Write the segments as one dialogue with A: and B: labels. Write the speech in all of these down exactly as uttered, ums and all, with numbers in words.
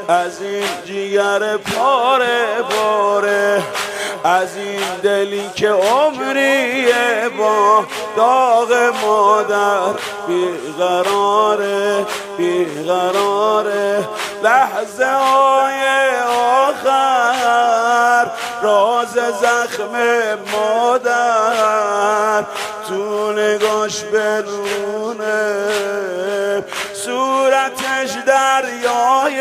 A: از این جیگر پاره پاره، از این دلی که عمریه با داغ مادر بیقراره بیقراره. لحظه های آخر راز زخم مادر تو نگاش بدونه، صورتش دریای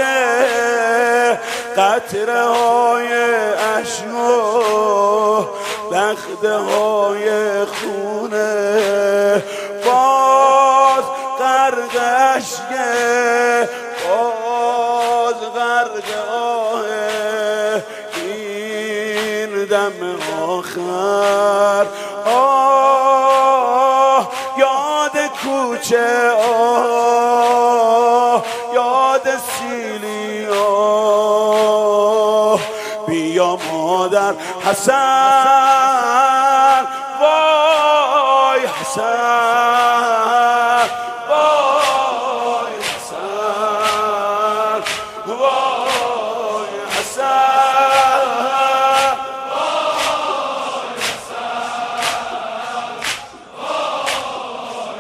A: قطره های اشک و لخته های خونه. باز غرق اشکه، باز غرق آه این دم آخر. آه یاد کوچه، آه یاد سیلی، آه بیا مادر حسن، وای حسن، وای حسن، وای حسن، وای حسن، وای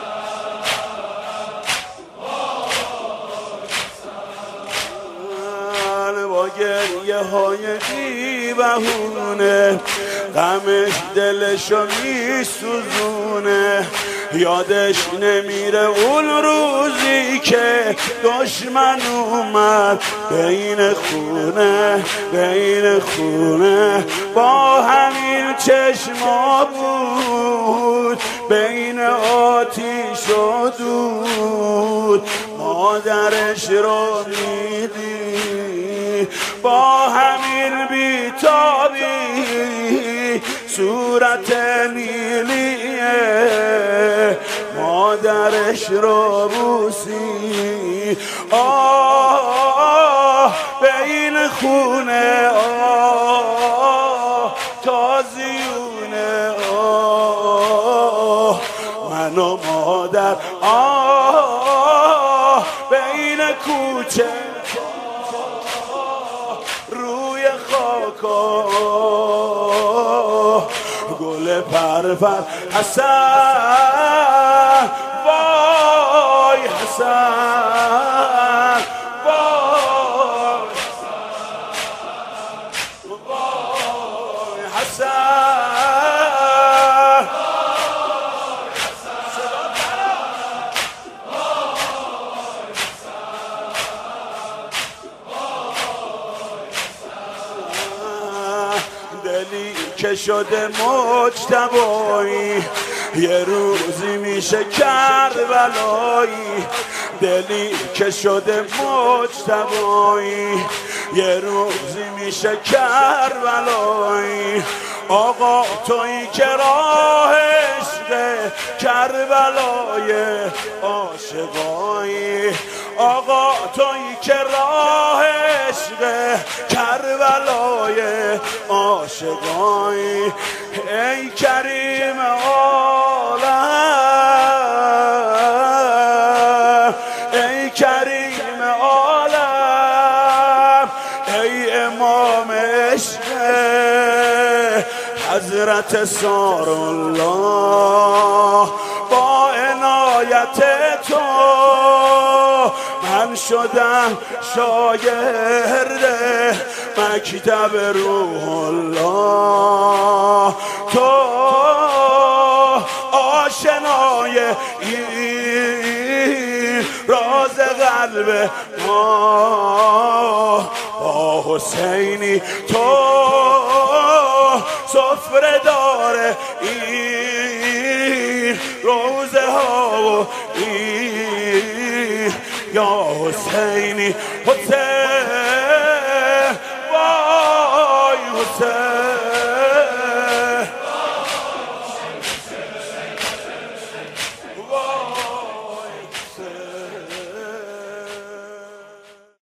A: حسن. با گریه های بی بهونه غمش دلشو میسوزونه، یادش نمیره اون روزی که دشمن اومد بین خونه بین خونه. با همین چشما بود بین آتیش و دود، مادرش رو میدی با همین بیتابی صورت نیلیه مادرش رو بوسی. آه بین خونه، آه تازیونه، آه من و مادر، آه بین کوچه روی خاکا گل پرپر حسن، وای حسن، وای حسن، وای حسن، دلی که شده مجتبایی یه روزی میشه کربلایی. دلی که شده مجتبایی یه روزی میشه کربلایی. آقا تویی که راه عشق کربلای عاشقایی. آقا تویی که راه عشق کربلای عاشقایی. ای کریم عالم، ای کریم عالم، ای امام عشق حضرت سارالله. با عنایت تو من شدم شاگرد مکتب روح الله. تو آشنای این راز قلب ما با حسینی. تو سفره داره این روزه ها و این یا حسینی حسین.